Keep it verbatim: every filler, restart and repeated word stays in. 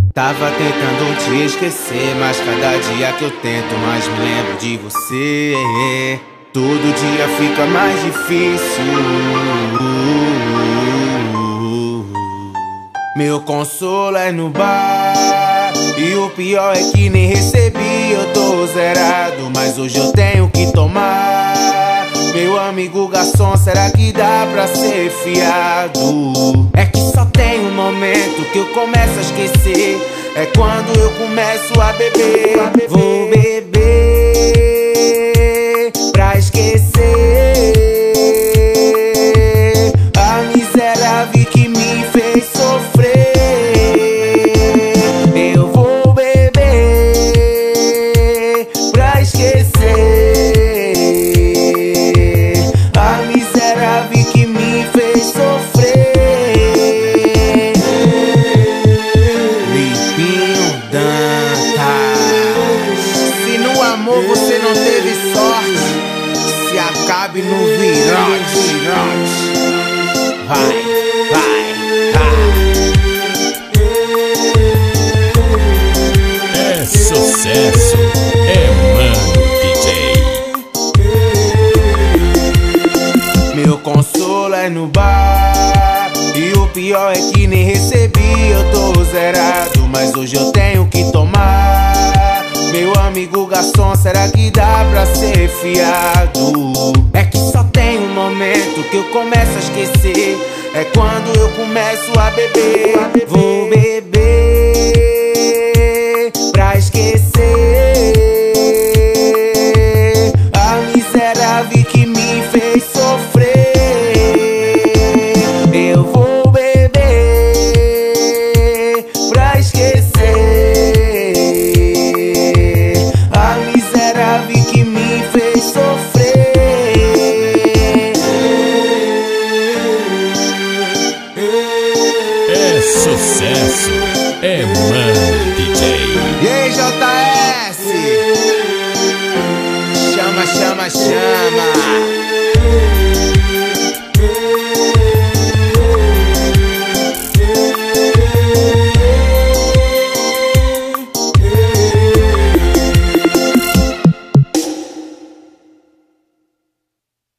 Tava tentando te esquecer, mas cada dia que eu tento mais me lembro de você. Todo dia fica mais difícil. Meu consolo é no bar, e o pior é que nem recebi, eu tô zerado, mas hoje eu tenho que tomar. Meu amigo garçom, será que dá pra ser fiado? É que só tem um momento que eu começo a esquecer, é quando eu começo a beber. Vou beber pra esquecer a miserável que me fez sofrer. Eu vou beber pra esquecer a miserável que me fez sofrer. Livinho Dantas, se no amor você não teve sorte, se acabe no virote. Vai, vai, vai. É sucesso, é Mano D J. Meu consolo é no bar, e o pior é que nem recebi, eu tô zerado, mas hoje eu tenho que tomar. Meu amigo garçom, será que dá pra ser fiado? É que só tem um momento que eu começo a esquecer, é quando eu começo a beber. Vou beber pra esquecer a miserável que me fez sofrer. Eu vou beber pra esquecer a miserável que me fez sofrer. É sucesso, é Mano D J. E aí, J S? Chama, chama, chama.